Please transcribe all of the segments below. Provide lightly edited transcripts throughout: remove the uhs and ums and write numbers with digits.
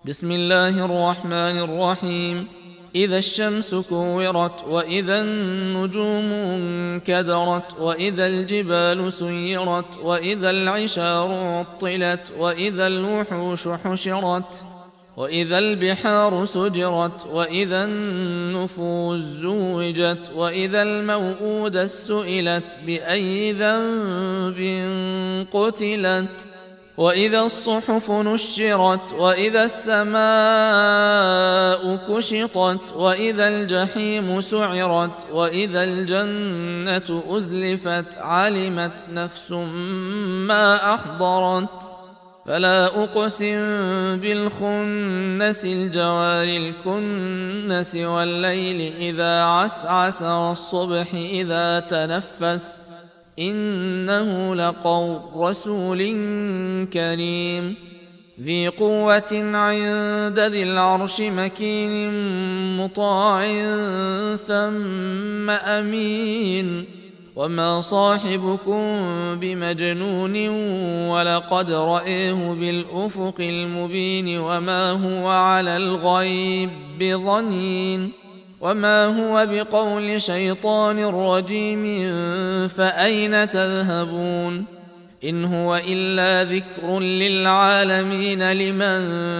بسم الله الرحمن الرحيم. إذا الشمس كورت وإذا النجوم انكدرت وإذا الجبال سيرت وإذا العشار عطلت وإذا الوحوش حشرت وإذا البحار سجرت وإذا النفوس زوجت وإذا الموءودة سئلت بأي ذنب قتلت وإذا الصحف نشرت وإذا السماء كشطت وإذا الجحيم سعرت وإذا الجنة أزلفت علمت نفس ما أحضرت فلا أقسم بالخنس الجوار الكنس والليل إذا عسعس والصبح إذا تنفس إنه لقول رسول كريم ذي قوة عند ذي العرش مكين مطاع ثم أمين وما صاحبكم بمجنون ولقد رأيه بالأفق المبين وما هو على الغيب بضنين وما هو بقول شيطان رجيم فأين تذهبون إن هو إلا ذكر للعالمين لمن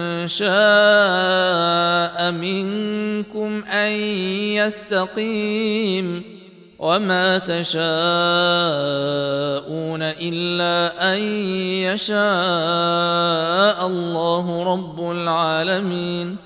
شاء منكم أن يستقيم وما تشاءون إلا أن يشاء الله رب العالمين.